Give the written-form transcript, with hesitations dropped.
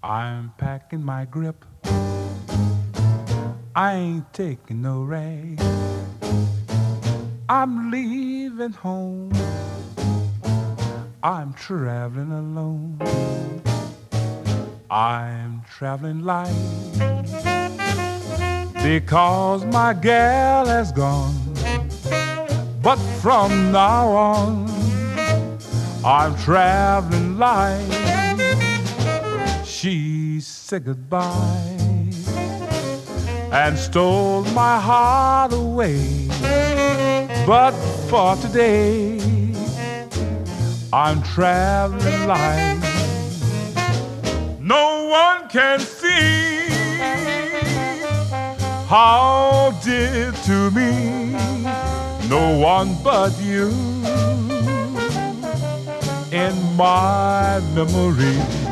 I'm packing my grip. I ain't taking no rag. I'm leaving home. I'm traveling alone. I'm traveling light because my gal has gone. But from now on, I'm traveling light. She said goodbye and stole my heart away. But for today, I'm traveling light. No one can see how dear to me, no one but you in my memory.